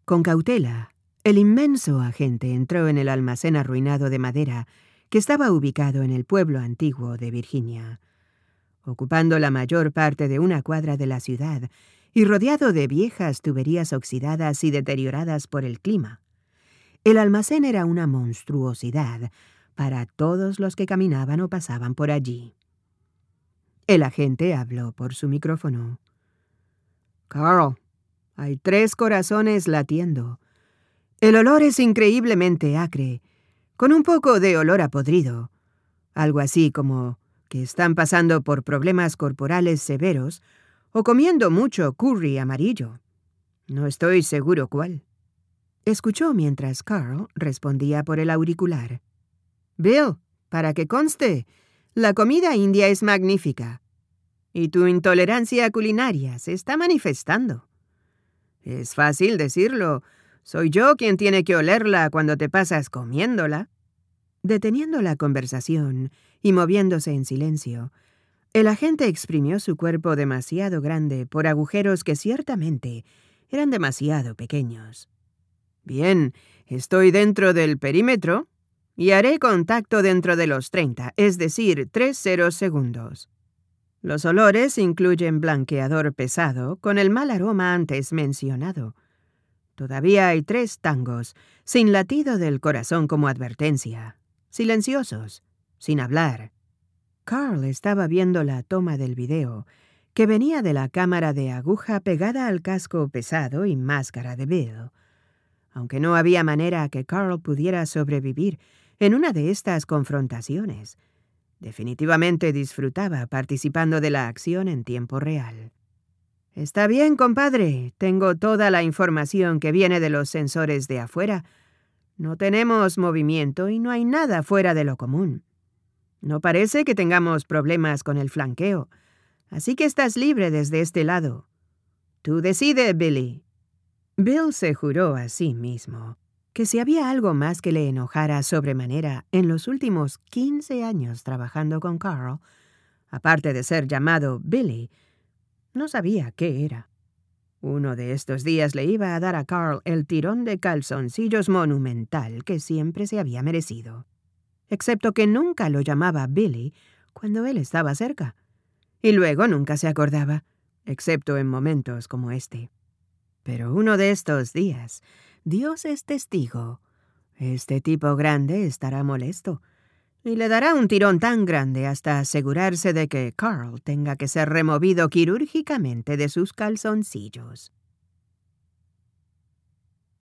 Con cautela, el inmenso agente entró en el almacén arruinado de madera que estaba ubicado en el pueblo antiguo de Virginia, ocupando la mayor parte de una cuadra de la ciudad y rodeado de viejas tuberías oxidadas y deterioradas por el clima. El almacén era una monstruosidad para todos los que caminaban o pasaban por allí. El agente habló por su micrófono. «Carl, hay 3 corazones latiendo. El olor es increíblemente acre, con un poco de olor a podrido. Algo así como que están pasando por problemas corporales severos o comiendo mucho curry amarillo. No estoy seguro cuál». Escuchó mientras Carl respondía por el auricular. «Bill, para que conste, la comida india es magnífica. Y tu intolerancia culinaria se está manifestando. Es fácil decirlo. Soy yo quien tiene que olerla cuando te pasas comiéndola». Deteniendo la conversación y moviéndose en silencio, el agente exprimió su cuerpo demasiado grande por agujeros que ciertamente eran demasiado pequeños. «Bien, estoy dentro del perímetro y haré contacto dentro de los 30, es decir, 30 segundos. Los olores incluyen blanqueador pesado con el mal aroma antes mencionado. Todavía hay 3 tangos, sin latido del corazón como advertencia, silenciosos, sin hablar». Carl estaba viendo la toma del video, que venía de la cámara de aguja pegada al casco pesado y máscara de Bill. Aunque no había manera que Carl pudiera sobrevivir en una de estas confrontaciones, definitivamente disfrutaba participando de la acción en tiempo real. «Está bien, compadre. Tengo toda la información que viene de los sensores de afuera. No tenemos movimiento y no hay nada fuera de lo común. No parece que tengamos problemas con el flanqueo, así que estás libre desde este lado. Tú decides, Billy». Bill se juró a sí mismo que si había algo más que le enojara sobremanera en los últimos 15 años trabajando con Carl, aparte de ser llamado Billy, no sabía qué era. Uno de estos días le iba a dar a Carl el tirón de calzoncillos monumental que siempre se había merecido, excepto que nunca lo llamaba Billy cuando él estaba cerca, y luego nunca se acordaba, excepto en momentos como este. Pero uno de estos días, Dios es testigo, este tipo grande estará molesto y le dará un tirón tan grande hasta asegurarse de que Carl tenga que ser removido quirúrgicamente de sus calzoncillos.